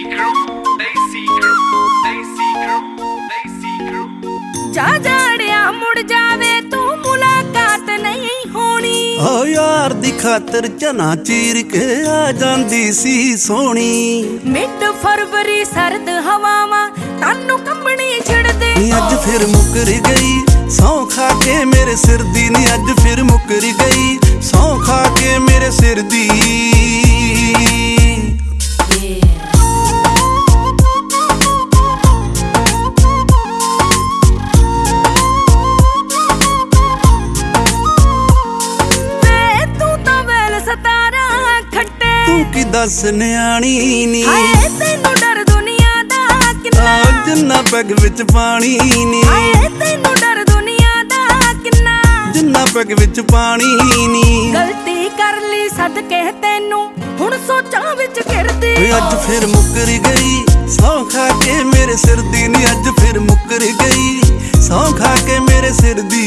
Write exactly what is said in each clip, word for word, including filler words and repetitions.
जा जाड़िया मुड़ जावे तू मुलाकात नहीं होनी। ओ यार दी खातर चना चीर के आ जांदी सी सोनी। मिड फरवरी सर्द हवावां तानू कंबनी छिड़दे। अज फिर मुकर गई सौ खा के मेरे सिर दी नी। अज फिर मुकर गई सौ खा के मेरे सिर दी। की दस न्याणी नी हाए तैनू डर दुनिया दा किन्ना। जिन्ना पैग विच पानी नी हाए तैनू डर दुनिया दा किन्ना। जिन्ना पैग विच पानी नी। गलती कर ली सदके तैनू हुण सोचां विच घिरदी। अज फिर मुकर गई सौ खा के मेरे सिर दी नी। अज फिर मुकर गई सौ खा के मेरे सिर दी।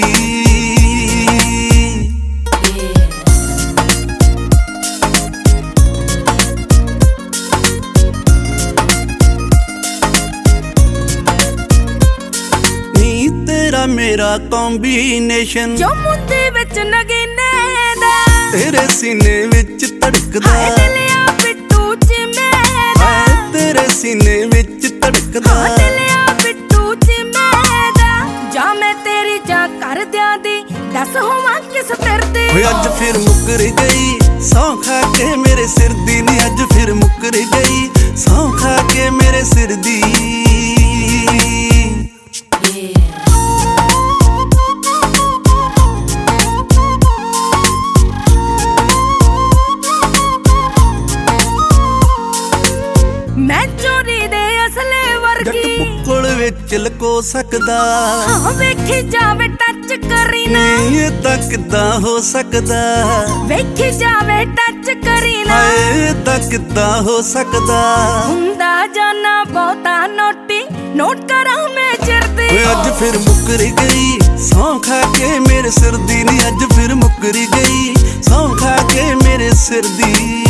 मेरा कॉम्बिनेशन जो मुंदे विच नगीने दा तेरे सीने विच धड़कदा। हाय दिलिया बिट्टू च मेरा तेरे सीने विच धड़कदा। हाय दिलिया बिट्टू च मेरा जा मैं तेरी जा कर दिया दी दस होवां किस तरदे। अज फिर मुकर गई सौ खा के मेरे सिर दी नी। अज फिर मुकर गई सौ खा के मेरे सिर दी। मैं चोरी दे असले वर्गी बुक्कल विच लको सकदा। हाँ वेखी जावे टच करी ना। ये तां किदां हो सकदा। वेखी जावे टच करी ना। ये तां किदां हो सकदा। हुंदा जाना बहुता नोटी नोट करा मैं चिरदी। अज फिर मुकर गई सौ खा के मेरे सिर दी नी। अज फिर मुकर गई सौ खा के मेरे सिर दी।